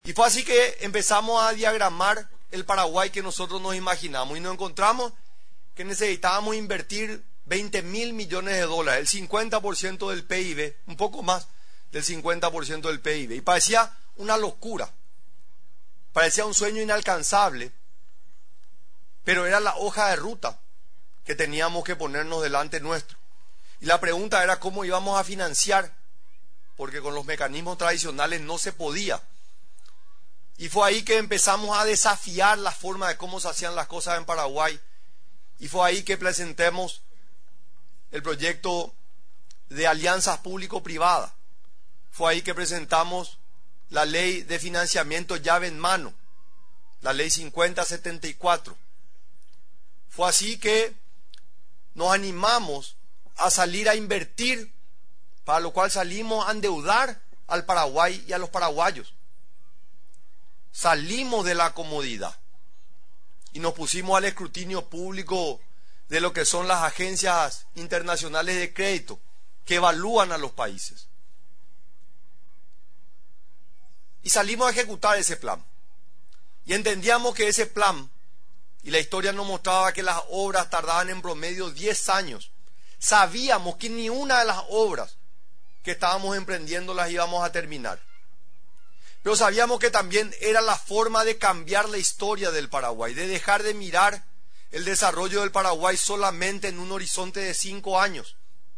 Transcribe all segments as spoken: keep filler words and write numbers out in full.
Y fue así que empezamos a diagramar el Paraguay que nosotros nos imaginamos y nos encontramos que necesitábamos invertir veinte mil millones de dólares, el cincuenta por ciento del P I B, un poco más del cincuenta por ciento del P I B. Y parecía una locura, parecía un sueño inalcanzable, pero era la hoja de ruta que teníamos que ponernos delante nuestro. Y la pregunta era cómo íbamos a financiar, porque con los mecanismos tradicionales no se podía. Y fue ahí que empezamos a desafiar la forma de cómo se hacían las cosas en Paraguay. Y fue ahí que presentemos el proyecto de alianzas público-privadas. Fue ahí que presentamos la ley de financiamiento llave en mano, la ley cincuenta setenta y cuatro. Fue así que nos animamos a salir a invertir, para lo cual salimos a endeudar al Paraguay y a los paraguayos. Salimos de la comodidad y nos pusimos al escrutinio público de lo que son las agencias internacionales de crédito que evalúan a los países. Y salimos a ejecutar ese plan. Y entendíamos que ese plan, y la historia nos mostraba que las obras tardaban en promedio diez años. Sabíamos que ni una de las obras que estábamos emprendiendo las íbamos a terminar. Pero sabíamos que también era la forma de cambiar la historia del Paraguay, de dejar de mirar el desarrollo del Paraguay solamente en un horizonte de cinco años.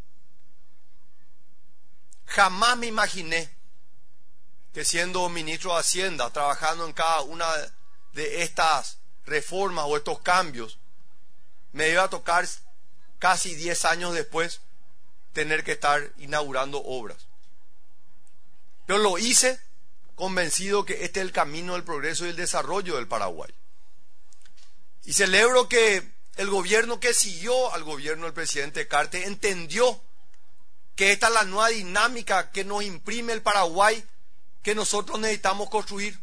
Jamás me imaginé que siendo ministro de Hacienda, trabajando en cada una de estas reformas o estos cambios, me iba a tocar casi diez años después tener que estar inaugurando obras. Pero lo hice convencido que este es el camino del progreso y el desarrollo del Paraguay. Y celebro que el gobierno que siguió al gobierno del presidente Cartes entendió que esta es la nueva dinámica que nos imprime el Paraguay que nosotros necesitamos construir.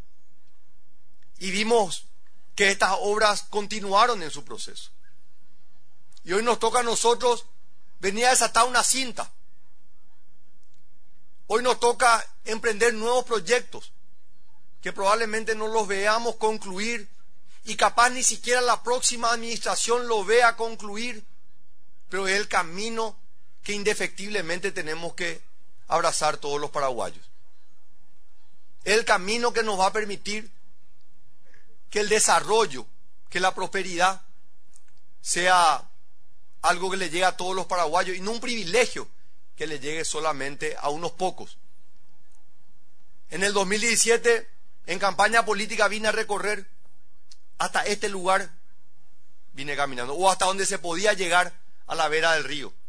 Y vimos que estas obras continuaron en su proceso. Y hoy nos toca a nosotros venir a desatar una cinta. Hoy nos toca emprender nuevos proyectos que probablemente no los veamos concluir y capaz ni siquiera la próxima administración lo vea concluir, pero es el camino que indefectiblemente tenemos que abrazar todos los paraguayos. Es el camino que nos va a permitir que el desarrollo, que la prosperidad sea algo que le llegue a todos los paraguayos y no un privilegio que le llegue solamente a unos pocos. En el dos mil diecisiete, en campaña política, vine a recorrer hasta este lugar, vine caminando, o hasta donde se podía llegar a la vera del río.